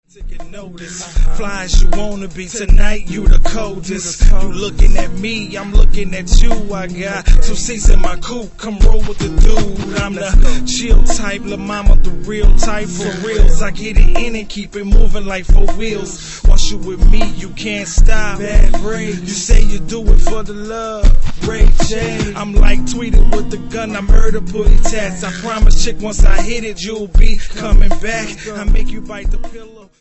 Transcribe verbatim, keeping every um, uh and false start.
Taking notice, fly as you wanna be. Tonight you the coldest. You looking at me, I'm looking at you. I got two seats in my coupe. Come roll with the dude. I'm the chill type, la mama, the real type. For reals, I get it in and keep it moving like four wheels. Once you with me, you can't stop. Bad Ray, you say you do it for the love. Ray J, I'm like tweeting with the gun. I murder booty tats. I promise, chick, once I hit it, you'll be coming back. I make you bite the pillow.